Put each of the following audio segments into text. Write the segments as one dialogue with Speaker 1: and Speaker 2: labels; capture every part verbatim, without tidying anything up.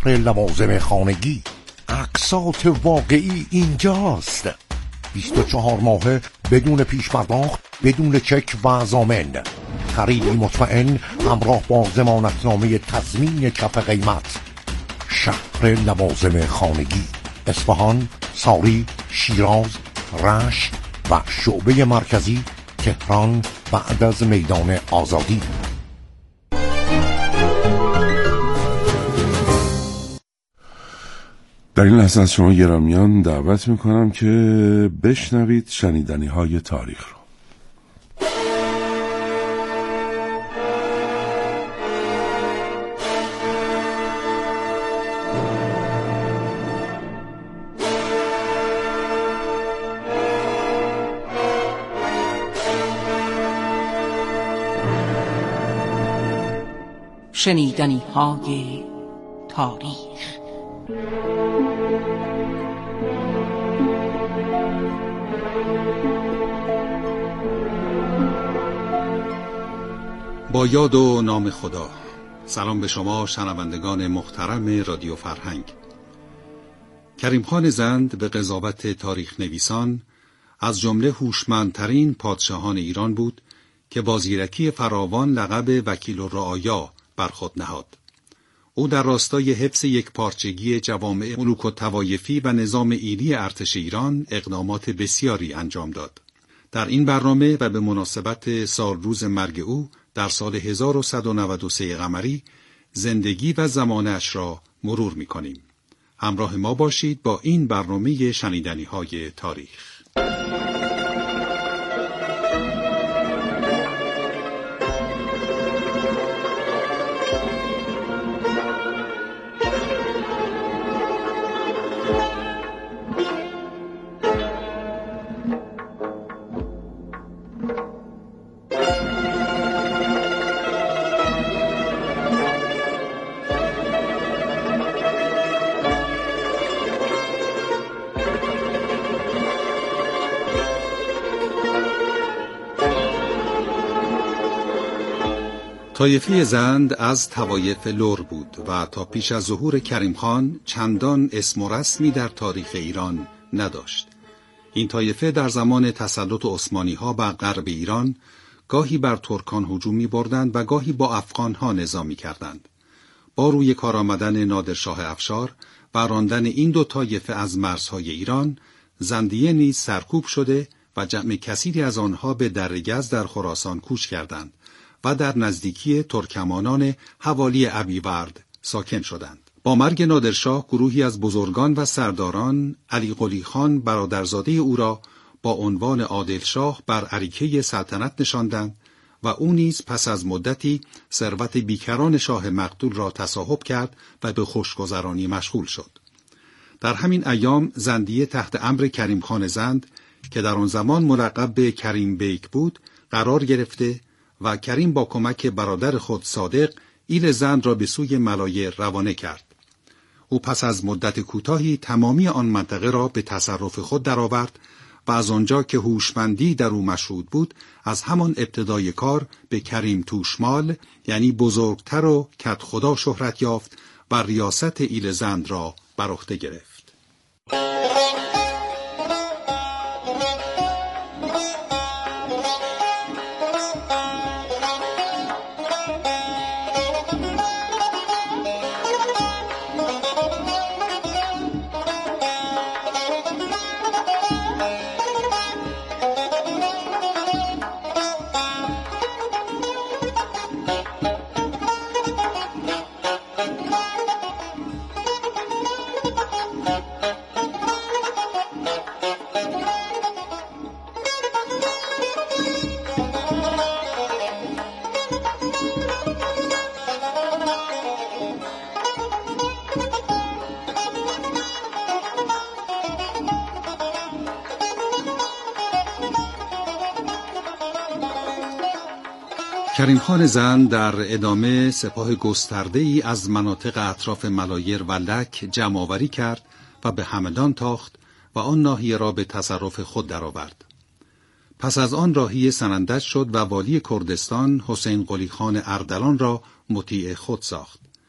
Speaker 1: شهر لوازم خانگی. اقساط واقعی اینجاست. بیست و چهار ماهه بدون پیش پرداخت، بدون چک و ضامن. خریدی مطمئن همراه با ضمانتنامه تضمین کف قیمت. شهر لوازم خانگی، اصفهان، ساری، شیراز، رشت و شعبه مرکزی تهران بعد از میدان آزادی.
Speaker 2: در این لحظه از شما گرامیان دعوت میکنم که بشنوید شنیدنی های تاریخ رو.
Speaker 3: شنیدنی های تاریخ.
Speaker 4: با یاد و نام خدا. سلام به شما شنوندگان محترم رادیو فرهنگ. کریم خان زند به قضاوت تاریخ نویسان از جمله هوشمندترین پادشاهان ایران بود که با زیرکی فراوان لقب وکیل الرعایا بر خود نهاد. او در راستای حفظ یک پارچگی جوامع ملوک و طوایفی و نظام ایلی ارتش ایران اقدامات بسیاری انجام داد. در این برنامه و به مناسبت سال روز مرگ او در سال هزار و صد و نود و سه قمری زندگی و زمانش را مرور می کنیم. همراه ما باشید با این برنامه شنیدنی های تاریخ. طایفه زند از طوایف لر بود و تا پیش از ظهور کریم خان چندان اسم و رسمی در تاریخ ایران نداشت. این طایفه در زمان تسلط عثمانی ها بر غرب ایران گاهی بر ترکان هجوم می بردند و گاهی با افغان ها نزاع می کردند. با روی کار آمدن نادرشاه افشار و راندن این دو طایفه از مرزهای ایران، زندیه نیز سرکوب شده و جمع کثیری از آنها به درگز در خراسان کوچ کردند و در نزدیکی ترکمانان حوالی ابیورد ساکن شدند. با مرگ نادرشاه گروهی از بزرگان و سرداران علی قلی خان برادرزاده او را با عنوان عادل شاه بر اریکه سلطنت نشاندند و او نیز پس از مدتی ثروت بیکران شاه مقتول را تصاحب کرد و به خوشگذرانی مشغول شد. در همین ایام زندیه تحت امر کریم خان زند که در آن زمان ملقب به کریم بیک بود قرار گرفته و کریم با کمک برادر خود صادق ایل زند را به سوی ملایر روانه کرد. او پس از مدت کوتاهی تمامی آن منطقه را به تصرف خود درآورد و از آنجا که هوشمندی در او مشهود بود از همان ابتدای کار به کریم توشمال یعنی بزرگتر و کدخدا شهرت یافت و ریاست ایل زند را بر عهده گرفت. کریم خان زند در ادامه سپاه گسترده‌ای از مناطق اطراف ملایر و لک جمع‌آوری کرد و به همدان تاخت و آن ناحیه را به تصرف خود درآورد. پس از آن راهی سنندج شد و والی کردستان حسین قلی خان اردلان را مطیع خود ساخت.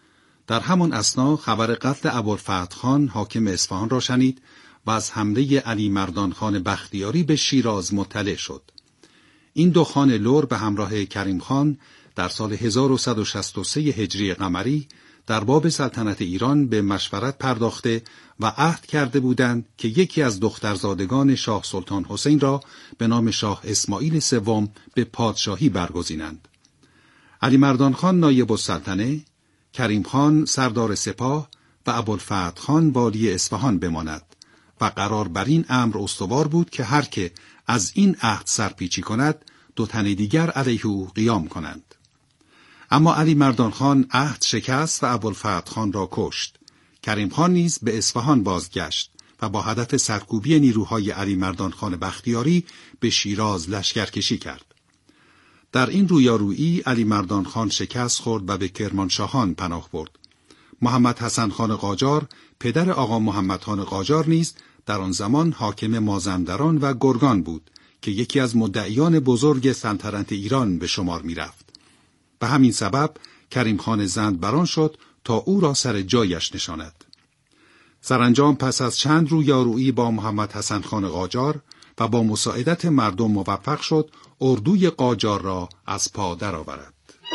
Speaker 4: در همان اثنا خبر قتل ابوالفتح خان حاکم اصفهان را شنید و از حمله علی مردان خان بختیاری به شیراز مطلع شد. این دو خان لر به همراه کریم خان در سال هزار و صد و شصت و سه هجری قمری در باب سلطنت ایران به مشورت پرداخته و عهد کرده بودند که یکی از دخترزادگان شاه سلطان حسین را به نام شاه اسماعیل سوم به پادشاهی برگزینند. علی مردان خان نایب السلطنه، کریم خان سردار سپاه و ابوالفتح خان والی اصفهان بماند و قرار بر این امر استوار بود که هر که از این عهد سرپیچی کند دو تن دیگر علیه او قیام کنند. اما علی مردان خان عهد شکست و ابوالفتح خان را کشت. کریم خان نیز به اصفهان بازگشت و با هدف سرکوبی نیروهای علی مردان خان بختیاری به شیراز لشکرکشی کرد. در این رویارویی علی مردان خان شکست خورد و به کرمانشاهان پناه برد. محمد حسن خان قاجار پدر آقا محمد خان قاجار نیز در آن زمان حاکم مازندران و گرگان بود که یکی از مدعیان بزرگ سلطنت ایران به شمار می رفت. به همین سبب کریم خان زند بران شد تا او را سر جایش نشاند. سرانجام پس از چند رویارویی با محمد حسن خان قاجار و با مساعدت مردم موفق شد اردوی قاجار را از پا درآورد.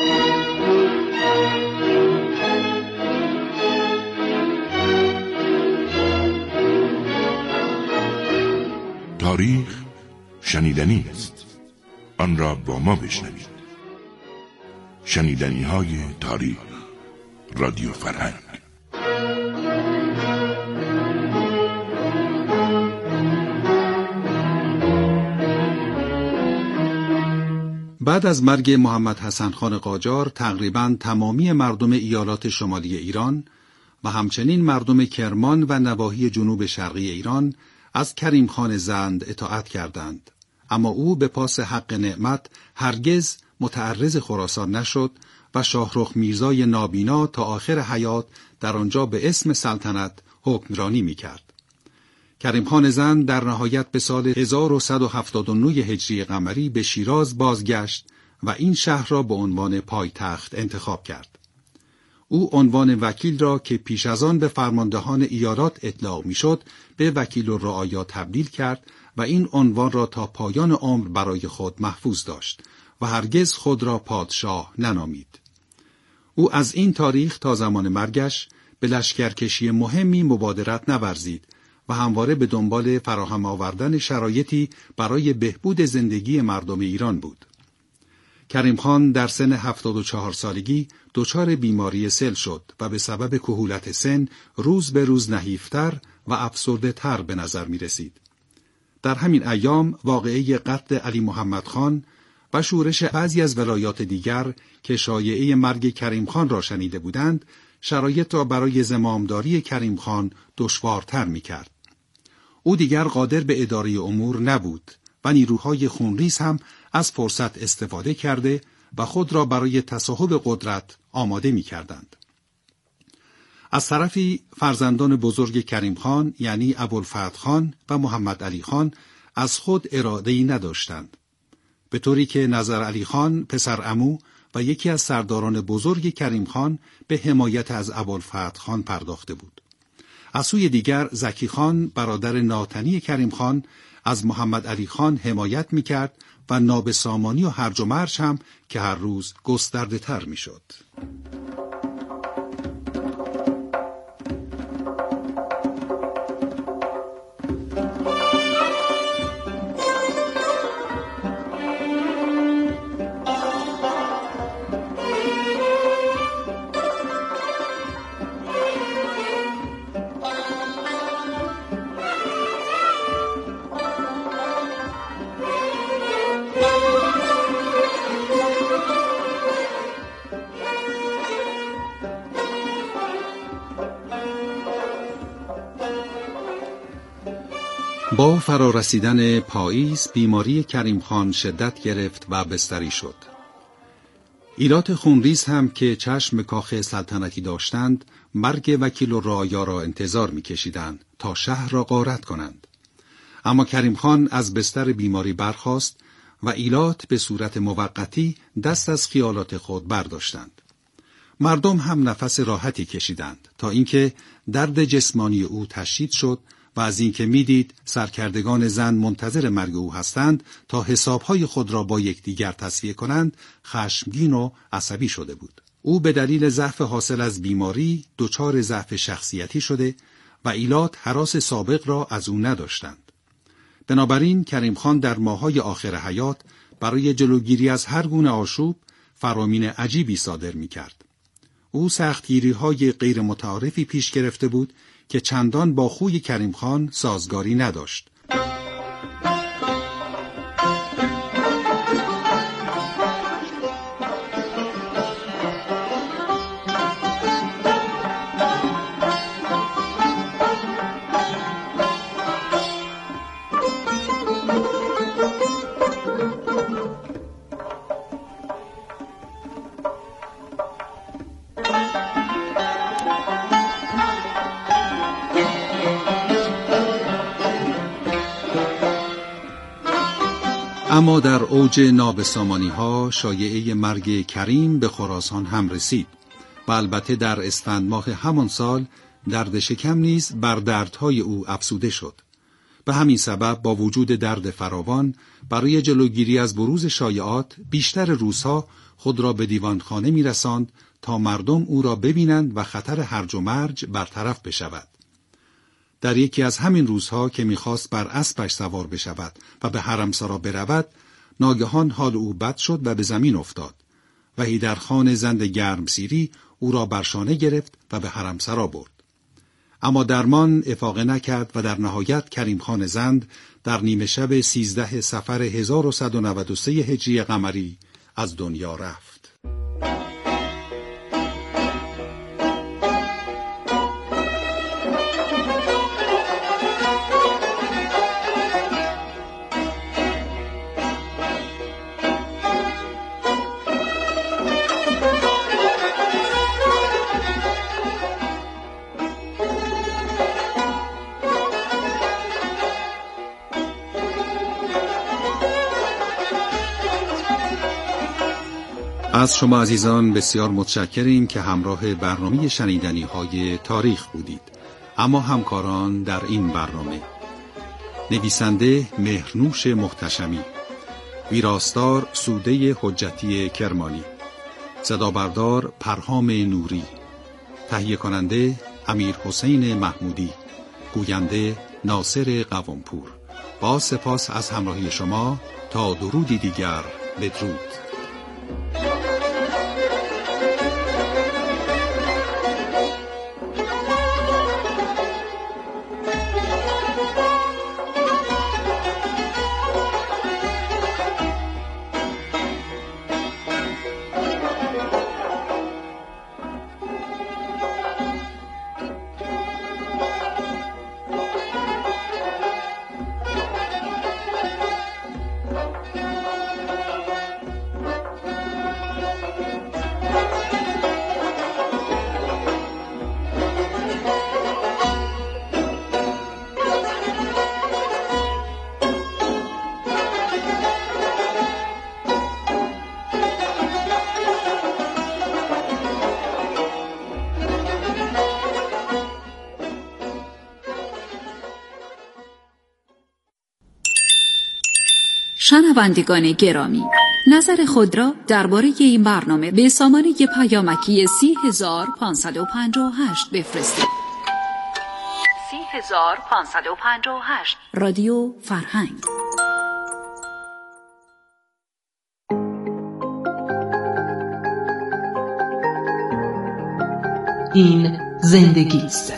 Speaker 5: تاریخ شنیدنی است، آن را با ما بشنوید. شنیدنی های تاریخ، رادیو فرهنگ.
Speaker 4: بعد از مرگ محمد حسن خان قاجار تقریباً تمامی مردم ایالات شمالی ایران و همچنین مردم کرمان و نواحی جنوب شرقی ایران از کریم خان زند اطاعت کردند، اما او به پاس حق نعمت هرگز متعرض خراسان نشد و شاهرخ میرزای نابینا تا آخر حیات در آنجا به اسم سلطنت حکمرانی می‌کرد. کریم خان زند در نهایت به سال هزار و صد و هفتاد و نه هجری قمری به شیراز بازگشت و این شهر را به عنوان پایتخت انتخاب کرد. او عنوان وکیل را که پیش از آن به فرماندهان ایالات اطلاق می‌شد به وکیل الرعایا تبدیل کرد و این عنوان را تا پایان عمر برای خود محفوظ داشت و هرگز خود را پادشاه ننامید. او از این تاریخ تا زمان مرگش به لشکرکشی مهمی مبادرت نورزید و همواره به دنبال فراهم آوردن شرایطی برای بهبود زندگی مردم ایران بود. کریم خان در سن هفتاد و چهار سالگی دچار بیماری سل شد و به سبب کهولت سن روز به روز نحیفتر و افسرده تر به نظر می رسید. در همین ایام واقعه قتل علی محمد خان و شورش بعضی از ولایات دیگر که شایعه مرگ کریم خان را شنیده بودند، شرایط را برای زمامداری کریم خان دشوارتر می کرد. او دیگر قادر به اداره امور نبود و نیروهای خونریز هم از فرصت استفاده کرده و خود را برای تصاحب قدرت آماده می کردند. از طرفی فرزندان بزرگ کریم خان یعنی ابوالفتح خان و محمد علی خان از خود اراده‌ای نداشتند، به طوری که نظر علی خان پسر عمو و یکی از سرداران بزرگ کریم خان به حمایت از ابوالفتح خان پرداخته بود. از سوی دیگر زکی خان برادر ناتنی کریم خان از محمد علی خان حمایت می‌کرد و نابسامانی و هرج و مرج هم که هر روز گسترده تر می‌شد. با فرارسیدن پاییز بیماری کریم خان شدت گرفت و بستری شد. ایلات خونریز هم که چشم کاخ سلطنتی داشتند مرگ وکیل الرعایا را انتظار می‌کشیدند تا شهر را غارت کنند. اما کریم خان از بستر بیماری برخاست و ایلات به صورت موقتی دست از خیالات خود برداشتند. مردم هم نفس راحتی کشیدند تا اینکه درد جسمانی او تشدید شد و از اینکه میدید سرکردگان زن منتظر مرگ او هستند تا حسابهای خود را با یکدیگر تسویه کنند، خشمگین و عصبی شده بود. او به دلیل ضعف حاصل از بیماری دچار ضعف شخصیتی شده و ایلات هراس سابق را از او نداشتند. بنابراین کریم خان در ماه‌های آخر حیات برای جلوگیری از هر گونه آشوب فرامین عجیبی صادر می‌کرد. او سختگیری‌های غیر متعارفی پیش گرفته بود که چندان با خوی کریم خان سازگاری نداشت. اما در اوج نابسامانی‌ها شایعه مرگ کریم به خراسان هم رسید و البته در اسفند ماه همان سال درد شکم نیز بر دردهای او افزوده شد. به همین سبب با وجود درد فراوان برای جلوگیری از بروز شایعات بیشتر روزها خود را به دیوانخانه می‌رساند تا مردم او را ببینند و خطر هرج و مرج برطرف بشود. در یکی از همین روزها که می‌خواست بر اسبش سوار بشود و به حرمسرا برود، ناگهان حال او بد شد و به زمین افتاد و هیدرخان زند گرمسیری او را برشانه گرفت و به حرمسرا برد. اما درمان افاقه نکرد و در نهایت کریم خان زند در نیمه شب سیزده صفر هزار و صد و نود و سه هجری قمری از دنیا رفت. از شما عزیزان بسیار متشکریم که همراه برنامه شنیدنی های تاریخ بودید. اما همکاران در این برنامه: نویسنده مهرنوش محتشمی، ویراستار سوده حجتی کرمانی، صدابردار پرهام نوری، تهیه کننده امیر حسین محمودی، گوینده ناصر قوامپور. با سپاس از همراهی شما. تا درودی دیگر، بدرود.
Speaker 6: شنوندگان گرامی، نظر خود را درباره این برنامه به سامانه پیامکی سی هزار پانصد و پنجاه و هشت بفرستید. سی هزار پانصد و پنجاه و هشت رادیو فرهنگ.
Speaker 7: این زندگی است.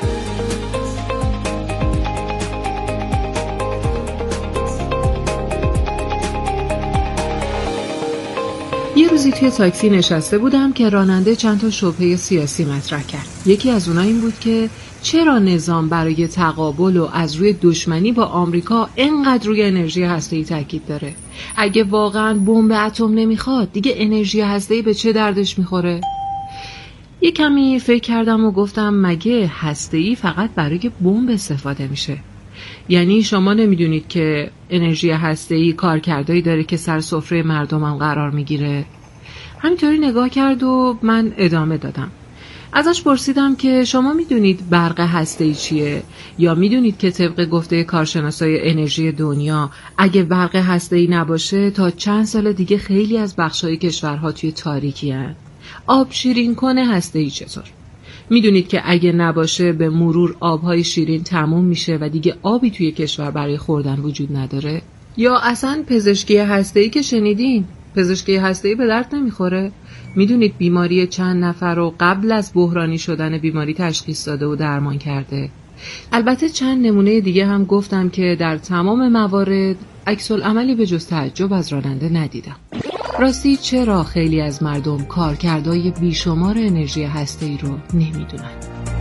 Speaker 7: یه روزی توی تاکسی نشسته بودم که راننده چند تا شبهه سیاسی مطرح کرد. یکی از اونها این بود که چرا نظام برای تقابل و از روی دشمنی با آمریکا اینقدر روی انرژی هسته‌ای تاکید داره؟ اگه واقعاً بمب اتم نمیخواد، دیگه انرژی هسته‌ای به چه دردش میخوره؟ یه کمی فکر کردم و گفتم مگه هسته‌ای فقط برای بمب استفاده میشه؟ یعنی شما نمیدونید که انرژی هسته‌ای کارکردایی داره که سر سفره مردمم قرار میگیره؟ همینطوری نگاه کرد و من ادامه دادم. ازش پرسیدم که شما میدونید برق هسته‌ای چیه؟ یا میدونید که طبق گفته کارشناسای انرژی دنیا اگه برق هسته‌ای نباشه تا چند سال دیگه خیلی از بخشای کشورها توی تاریکی هستن؟ آب شیرین کنه هسته‌ای چطور؟ میدونید که اگه نباشه به مرور آبهای شیرین تموم میشه و دیگه آبی توی کشور برای خوردن وجود نداره؟ یا اصلا پزشکی هسته‌ای که شنیدین، پزشکی هسته‌ای به درد نمیخوره؟ میدونید بیماری چند نفر رو قبل از بحرانی شدن بیماری تشخیص داده و درمان کرده؟ البته چند نمونه دیگه هم گفتم که در تمام موارد عکس العملی به جز تعجب از راننده ندیدم. راستی چرا خیلی از مردم کارکردهای بیشمار انرژی هسته‌ای رو نمیدونن؟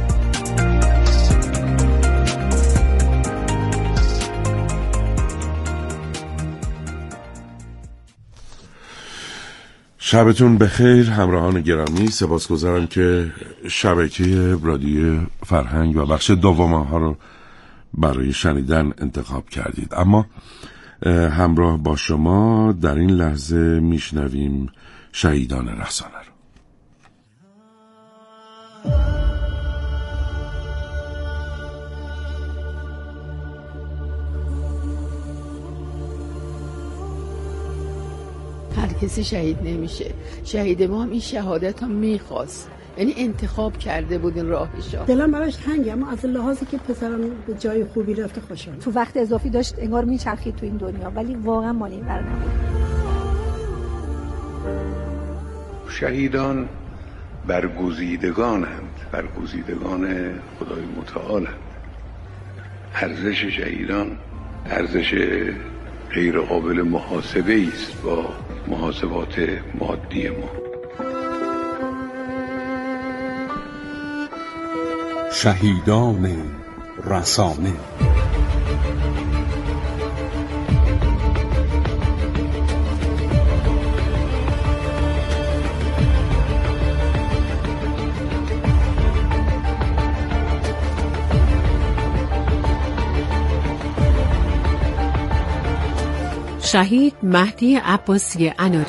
Speaker 2: شبتون بخیر همراهان گرامی. سپاسگزارم که شبکه رادیو فرهنگ و بخش دوم ها رو برای شنیدن انتخاب کردید. اما همراه با شما در این لحظه میشنویم شهیدان رسانه رو.
Speaker 8: هر کسی شهید نمیشه. شهید ما هم این شهادت هم میخواست، یعنی انتخاب کرده بود این راهشو.
Speaker 9: دلم براش تنگه، اما از لحاظی که پسرم به جای خوبی رفته خوشحالم.
Speaker 10: تو وقت اضافی داشت انگار میچرخید تو این دنیا، ولی واقعا مال این ور نبود.
Speaker 11: شهیدان برگزیدگانند، برگزیدگان خدای متعالند. ارزش شهیدان ارزش غیر قابل محاسبه است با محاسبات مادی ما.
Speaker 12: شهیدان رسانه.
Speaker 13: شهید مهدی عباسی اناری.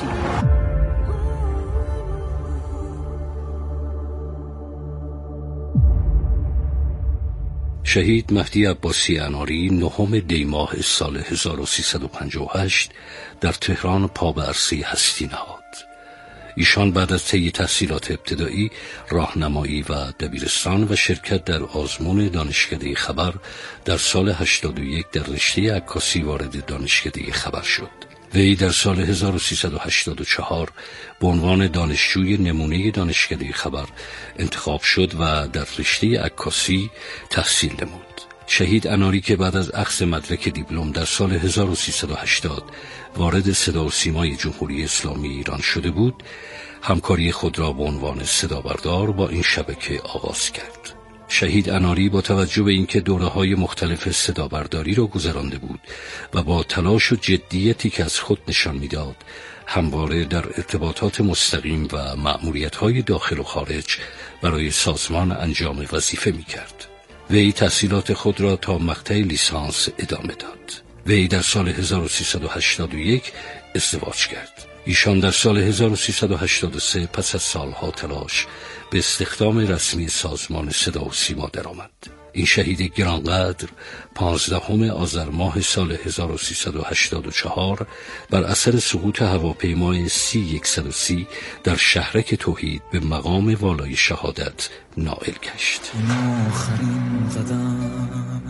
Speaker 14: شهید مهدی عباسی اناری نهم دی ماه سال هزار و سیصد و پنجاه و هشت در تهران پا به عرصه هستی نهاد. ایشان بعد از طی تحصیلات ابتدایی، راهنمایی و دبیرستان و شرکت در آزمون دانشکده خبر در سال هشتاد و یک در رشته عکاسی وارد دانشکده خبر شد. وی در سال هزار و سیصد و هشتاد و چهار به عنوان دانشجوی نمونه دانشکده خبر انتخاب شد و در رشته عکاسی تحصیل نمود. شهید اناری که بعد از اخذ مدرک دیپلم در سال هزار و سیصد و هشتاد وارد صدا و سیمای جمهوری اسلامی ایران شده بود، همکاری خود را به عنوان صدابردار با این شبکه آغاز کرد. شهید اناری با توجه به اینکه دوره‌های مختلف صدابرداری را گذرانده بود و با تلاش و جدیتی که از خود نشان می‌داد، همواره در ارتباطات مستقیم و مأموریت‌های داخل و خارج برای سازمان انجام وظیفه می‌کرد. وی تحصیلات خود را تا مقطع لیسانس ادامه داد. وی در سال هزار و سیصد و هشتاد و یک ازدواج کرد. ایشان در سال هزار و سیصد و هشتاد و سه پس از سالها تلاش به استخدام رسمی سازمان صدا و سیما درآمد. این شهید گرانقدر پانزدهم آذر ماه سال هزار و سیصد و هشتاد و چهار بر اثر سقوط هواپیمای سی صد و سی در شهرک توحید به مقام والای شهادت نائل گشت.
Speaker 15: آخرین قدم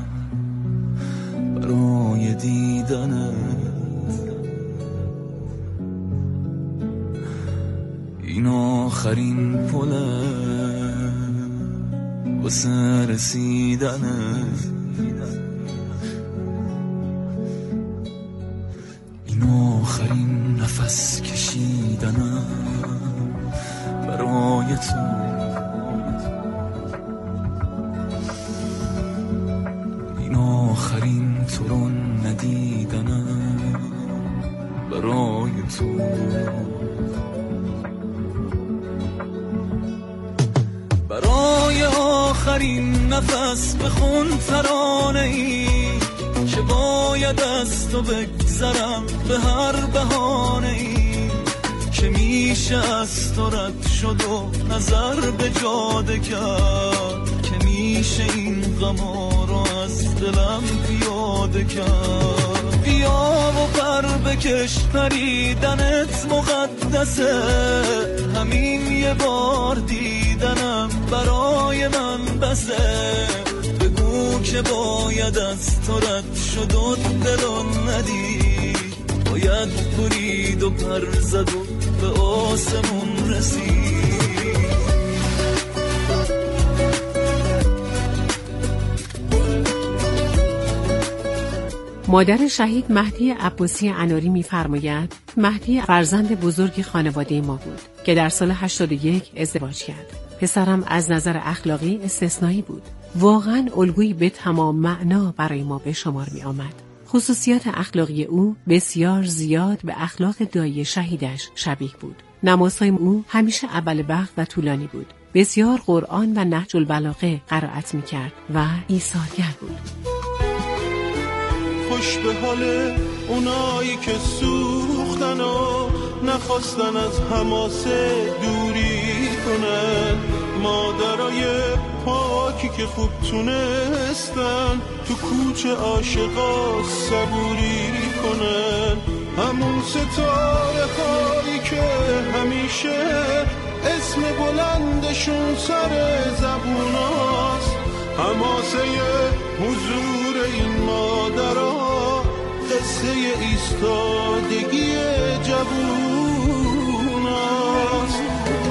Speaker 15: برای دیدنت، این آخرین پله واسه رسیدنت، این آخرین نفس کشیدنم برای تو، این آخرین تو رو ندیدنم برای تو، برای آخرین نفس بخون ترانه ای که باید از تو بگذرم به هر بهانه ای که میشه از تو رد شد و نظر به جاده کرد، که میشه این غما رو از دلم پیاده کرد. بیا و پر بکش پریدنت مقدسه، همین یه بار دیدنم برای من بسه. بگو که باید از تو رد شد و دلون ندید، باید برید و پر زد و به آسمون رسید.
Speaker 13: مادر شهید مهدی عباسی اناری می‌فرماید مهدی فرزند بزرگ خانواده ما بود که در سال هشتاد و یک ازدواج کرد. پسرم از نظر اخلاقی استثنایی بود. واقعاً الگویی به تمام معنا برای ما به شمار می آمد. خصوصیات اخلاقی او بسیار زیاد به اخلاق دایی شهیدش شبیه بود. نمازهای او همیشه اول وقت و طولانی بود. بسیار قرآن و نهج البلاغه قرائت می کرد و ایثارگر بود.
Speaker 16: خوش به حال اونایی که سوختن و نخواستن از حماسه دوری کنن، مادرای پاکی که خوب تونستن تو کوچه عاشقا صبوری کنن، همون ستاره هایی که همیشه اسم بلندشون سر زبوناست، حماسه حضور این مادرها قصه ایستادگی جووناست.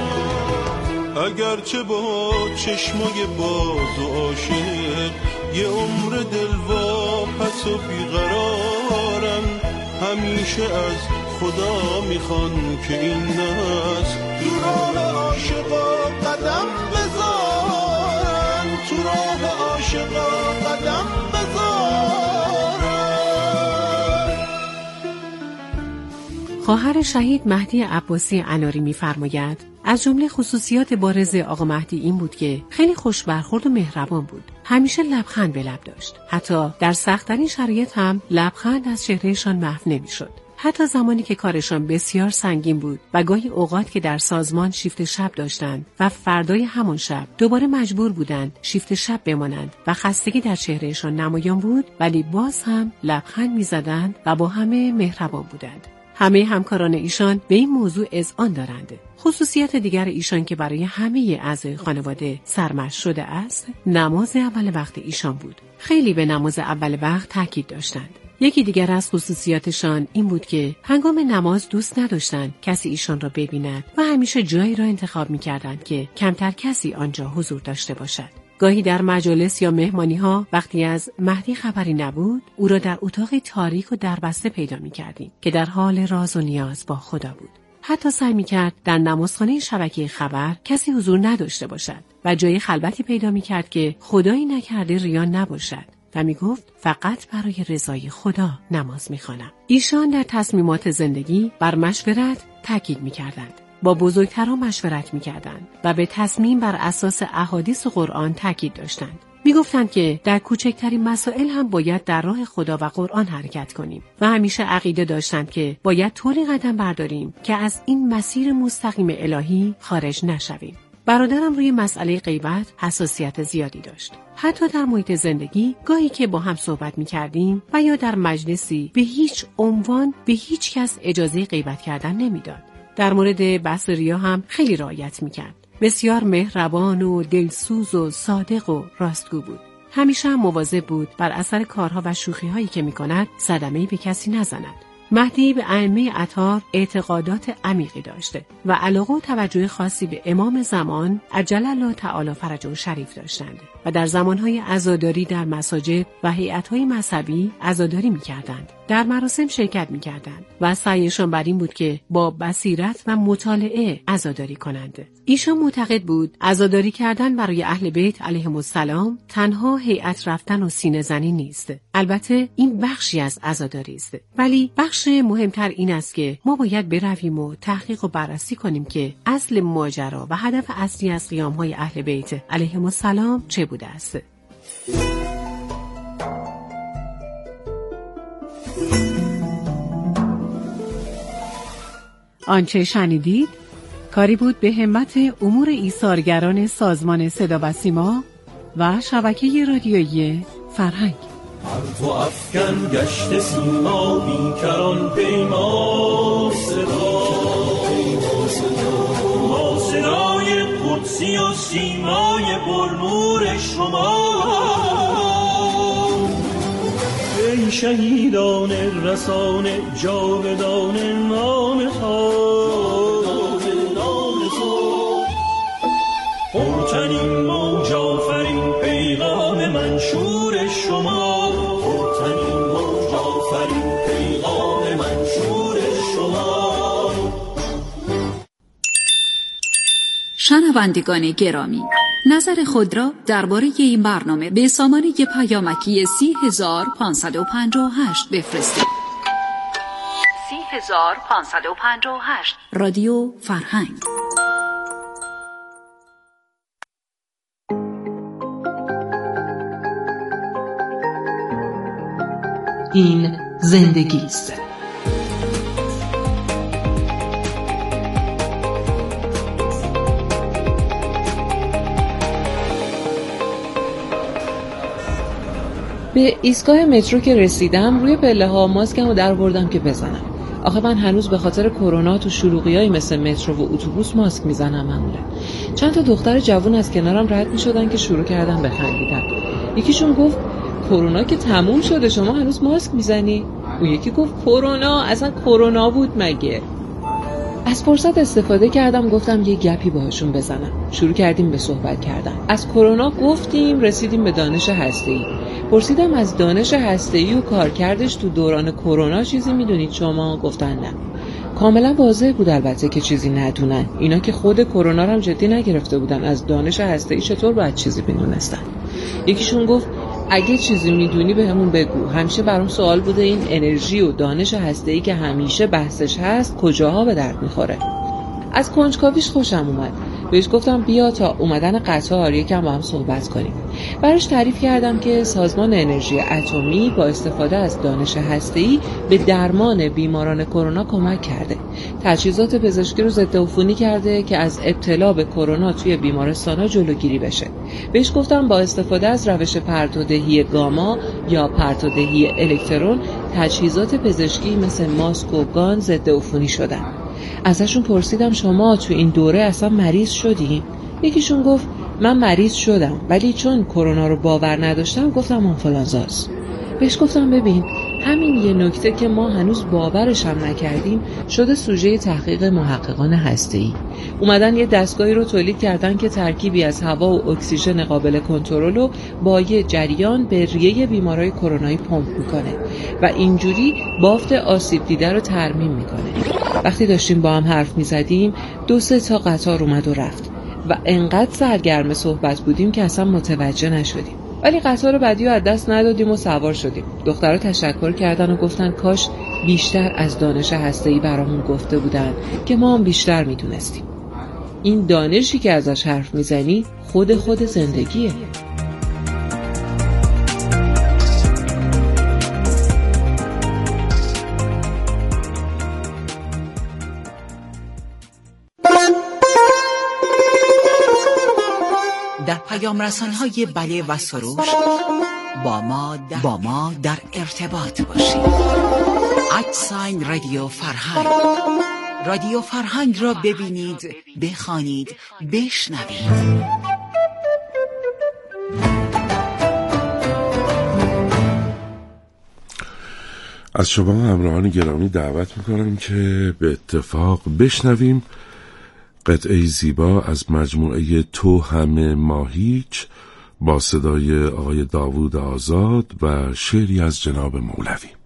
Speaker 16: اگرچه با چشمای باز و عاشق یه عمر دلوا پس و بیقرارن، همیشه از خدا میخوان که این نسل تو راه عاشقا قدم بذارن، تو راه عاشقا قدم بذارن.
Speaker 13: خواهر شهید مهدی عباسی اناری می‌فرماید از جمله خصوصیات بارز آقا مهدی این بود که خیلی خوش برخورد و مهربان بود. همیشه لبخند به لب داشت. حتی در سخت‌ترین شرایط هم لبخند از چهرهشان محو نمی‌شد. حتی زمانی که کارشان بسیار سنگین بود و گاهی اوقات که در سازمان شیفت شب داشتند و فردای همان شب دوباره مجبور بودند شیفت شب بمانند و خستگی در چهرهشان نمایان بود، ولی باز هم لبخند می‌زدند و با همه مهربان بودند. همه همکاران ایشان به این موضوع اذعان دارند. خصوصیت دیگر ایشان که برای همه اعضای خانواده سرمشق شده است، نماز اول وقت ایشان بود. خیلی به نماز اول وقت تاکید داشتند. یکی دیگر از خصوصیاتشان این بود که هنگام نماز دوست نداشتند کسی ایشان را ببیند و همیشه جایی را انتخاب می‌کردند که کمتر کسی آنجا حضور داشته باشد. گاهی در مجالس یا مهمانی‌ها وقتی از مهدی خبری نبود، او را در اتاقی تاریک و دربسته پیدا می‌کردیم که در حال راز و نیاز با خدا بود. حتی سعی می‌کرد در نمازخانه شبکه خبر کسی حضور نداشته باشد و جای خلوتی پیدا می‌کرد که خدایی نکرده ریا نباشد و میگفت فقط برای رضای خدا نماز می‌خوانم. ایشان در تصمیمات زندگی بر مشورت تاکید می‌کردند. با بزرگتران مشورت می‌کردند و به تصمیم بر اساس احادیث و قرآن تاکید داشتند. می‌گفتند که در کوچکترین مسائل هم باید در راه خدا و قرآن حرکت کنیم و همیشه عقیده داشتند که باید طوری قدم برداریم که از این مسیر مستقیم الهی خارج نشویم. برادرم روی مسئله غیبت حساسیت زیادی داشت. حتی در محیط زندگی گاهی که با هم صحبت می‌کردیم و یا در مجلسی به هیچ عنوان به هیچ کس اجازه غیبت کردن نمی‌داد. در مورد بحث ریا هم خیلی رعایت می‌کرد. بسیار مهربان و دلسوز و صادق و راستگو بود. همیشه هم مواظب بود بر اثر کارها و شوخی‌هایی که می‌کند صدمه‌ای به کسی نزند. مهدی به ائمه اطهار اعتقادات عمیقی داشته و علاقه و توجه خاصی به امام زمان عجل الله تعالی فرجه شریف داشتند و در زمانهای عزاداری در مساجد و هیئت‌های مذهبی عزاداری می‌کردند. در مراسم شرکت می‌کردند و سعیشان بر این بود که با بصیرت و مطالعه عزاداری کنند. ایشان معتقد بود عزاداری کردن برای اهل بیت علیهم السلام تنها هیئت رفتن و سینه زنی نیست. البته این بخشی از عزاداری است، ولی بخش مهمتر این است که ما باید برویم و تحقیق و بررسی کنیم که اصل ماجرا و هدف اصلی از قیام‌های اهل بیت علیهم السلام چه بوده است. آنچه شنیدید کاری بود به همت امور ایثارگران سازمان صدا و سیما و شبکه رادیویی فرهنگ.
Speaker 15: هر تو افکن گشت سیما بیکران پیما صدا ما صدای قدسی و سیمای پرنور شما. ای شهیدان رسانه جاودان نام خاک پرتنین موج آفرین پیغام منشور شما. پرتنین موج آفرین پیغام منشور شما.
Speaker 6: شنوندگان گرامی، نظر خود را درباره این برنامه به سامانه پیامکی سی هزار پانصد و پنجاه و هشت بفرستید. سی هزار پانصد و پنجاه و هشت رادیو فرهنگ.
Speaker 7: این زندگی است. به ایستگاه مترو که رسیدم روی پله ها ماسکمو در بردم که بزنم. آخه من هنوز به خاطر کرونا تو شلوغیای مثل مترو و اتوبوس ماسک میزنم معمولا. چند تا دختر جوون از کنارم رد میشدن که شروع کردن بخندیدن. یکیشون گفت کرونا که تموم شده شما هنوز ماسک میزنی؟ اون یکی گفت کرونا اصلا کرونا بود مگه؟ از فرصت استفاده کردم گفتم یه گپی باهاشون بزنم. شروع کردیم به صحبت کردن. از کرونا گفتیم رسیدیم به دانش هسته‌ای. پرسیدم از دانش هسته‌ای و کارکردش تو دوران کرونا چیزی میدونید شما؟ گفتن نه. کاملا واضح بود البته که چیزی ندونن. اینا که خود کرونا رو هم جدی نگرفته بودن، از دانش هسته‌ای چطور باید چیزی بدونستن؟ یکیشون گفت اگه چیزی میدونی به همون بگو. همیشه برام سوال بوده این انرژی و دانش هسته‌ای که همیشه بحثش هست کجاها به درد میخوره. از کنجکاویش خوشم اومد. بهش گفتم بیا تا اومدن قطار یکم با هم صحبت کنیم. براش تعریف کردم که سازمان انرژی اتمی با استفاده از دانش هسته‌ای به درمان بیماران کرونا کمک کرده. تجهیزات پزشکی رو ضد عفونی کرده که از ابتلا به کرونا توی بیمارستان‌ها جلوگیری بشه. بهش گفتم با استفاده از روش پرتودهی گاما یا پرتودهی الکترون تجهیزات پزشکی مثل ماسک و گان ضد عفونی شدن. ازشون پرسیدم شما تو این دوره اصلا مریض شدی؟ یکیشون گفت من مریض شدم ولی چون کرونا رو باور نداشتم گفتم آنفولانزاست. بهش گفتم ببین همین یه نکته که ما هنوز باورش هم نکردیم شده سوژه تحقیق محققان هسته‌ای. اومدن یه دستگاهی رو تولید کردن که ترکیبی از هوا و اکسیژن قابل کنترل رو با یه جریان به ریه بیمارای کرونایی پمپ میکنه و اینجوری بافت آسیب دیده رو ترمیم میکنه. وقتی داشتیم با هم حرف میزدیم دو سه تا قطار اومد و رفت و انقدر سرگرم صحبت بودیم که اصلا متوجه نشدیم. ولی قطار بعدی رو از دست ندادیم و سوار شدیم. دخترها تشکر کردن و گفتن کاش بیشتر از دانش هسته‌ای برامون گفته بودن که ما هم بیشتر میدونستیم. این دانشی که ازش حرف میزنی خود خود زندگیه.
Speaker 3: در پیام رسان‌های بله و سروش با ما با ما در ارتباط باشید. @ساین رادیو فرهنگ. رادیو فرهنگ را ببینید، بخوانید، بشنوید.
Speaker 2: از شما همراهان گرامی دعوت میکنم که به اتفاق بشنویم قطعه زیبا از مجموعه تو همه ما هیچ با صدای آقای داوود آزاد و شعری از جناب مولوی.